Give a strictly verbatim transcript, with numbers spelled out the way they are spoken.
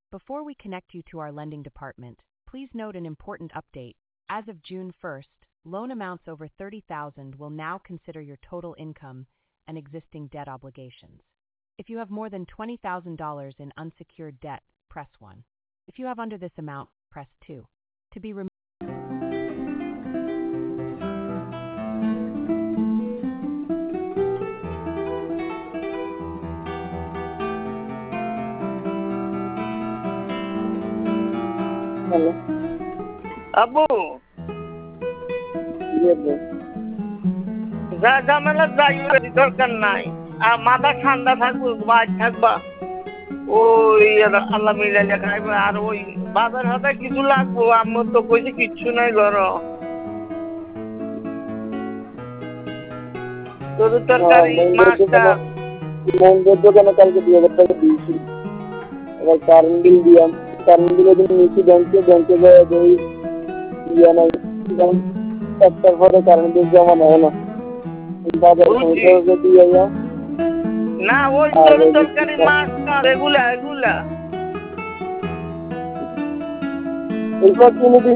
Before we connect you to our lending department, please note an important update. As of June first, loan amounts over thirty thousand dollars will now consider your total income and existing debt obligations. If you have more than twenty thousand dollars in unsecured debt, press one. If you have under this amount, press two. To be removed. Hello আব্বু ইয়ে বল। যা ঝামেলা যাই দরকার নাই আর মাথা ঠান্ডা থাকবো বাজ থাকবা ওই আল্লাহ মিলাইলে খাইবে আর ওই বাজার হাতে কিছু লাগবো আমার তো কইছে কিচ্ছু নাই ঘর তোর তরকারি মাছটা মন্দির দোকানে কালকে দুই হাজার টাকা দিয়েছি এবার কারেন্ট বিল দিলাম কারেন্ট বিলের জন্য নিচে ব্যাংকে ব্যাংকে যায় ওই ইয়ে নাই একটার পরে কারেন্ট বিল জমা নেয় না বাজার সমস্যা দিয়ে যাও না ওই তোর তরকারি মাছটা এগুলা এগুলা এইসব কিনে